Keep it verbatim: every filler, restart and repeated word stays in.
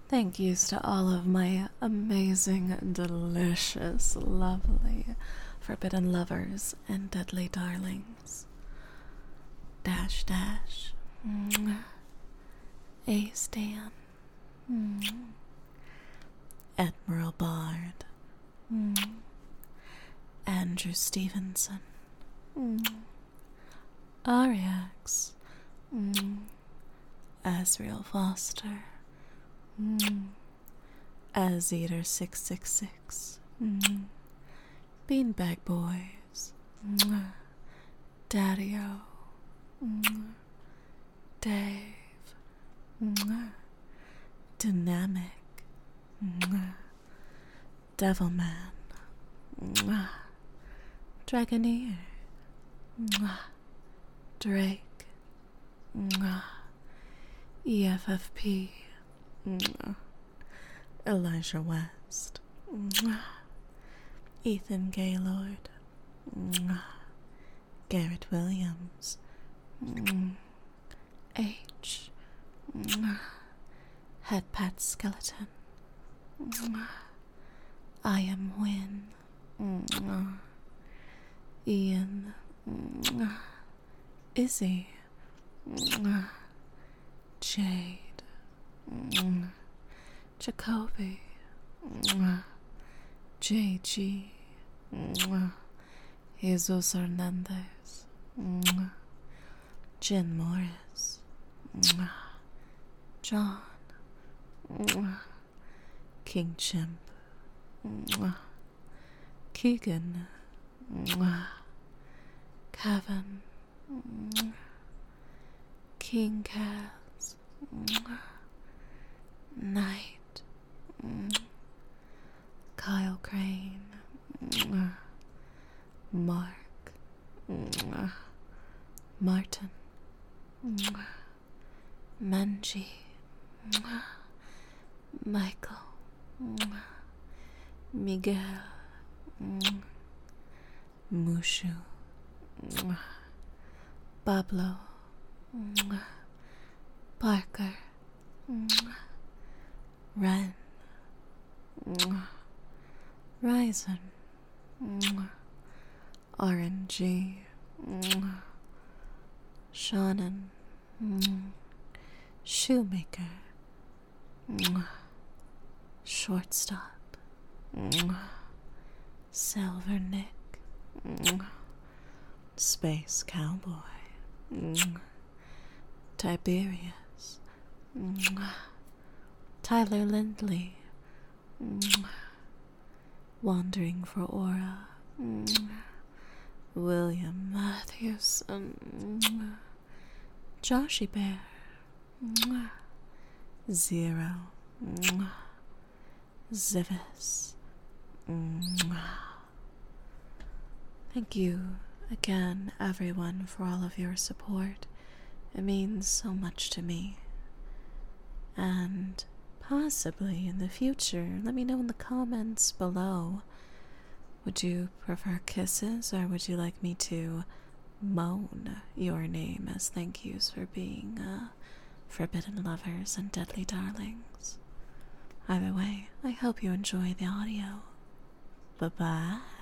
Thank yous to all of my amazing, delicious, lovely, forbidden lovers and deadly darlings. Dash dash. Mwah. Ace Dan. Mwah. Admiral Bard. Mwah. Andrew Stevenson. Mwah. Ariax. Mwah. Azriel Foster. Mm. As Eater six six six. Mm. Beanbag Boys. Mwah. Daddy-O. Mwah. Dave. Mwah. Dynamic. Mwah. Devilman. Mwah. Dragoneer. Mwah. Drake. Mwah. E F F P. Mwah. Elijah West. Mwah. Ethan Gaylord. Mwah. Garrett Williams. Mwah. H. Mwah. Headpat Skeleton. Mwah. I am Win. Mwah. Ian. Mwah. Izzy. Mwah. Jade. Mwah. Jacoby. Mwah. J G. Mwah. Jesus Hernandez. Mwah. Jen Morris. Mwah. John. Mwah. King Chimp. Mwah. Keegan. Mwah. Kevin. Mwah. King Kaz. Mwah. Knight. Mwah. Kyle Crane. Mwah. Mark. Mwah. Martin. Mwah. Manji. Mwah. Michael. Mwah. Miguel. Mwah. Mushu. Mwah. Pablo. Mwah. Parker. Mwah. Ren. Mwah. Ryzen. Mwah. R N G. Mwah. Shannon. Mwah. Shoemaker. Mwah. Shortstop. Mwah. Silver Nick. Mwah. Space Cowboy. Mwah. Tiberius. Mwah. Tyler Lindley. Mwah. Wandering for Aura. Mwah. William Matthewson. Mwah. Joshy Bear. Mwah. Zero. Mwah. Zivis. Mwah. Thank you again, everyone, for all of your support. It means so much to me. And possibly in the future, let me know in the comments below. Would you prefer kisses, or would you like me to moan your name as thank yous for being uh, forbidden lovers and deadly darlings? Either way, I hope you enjoy the audio. Bye-bye.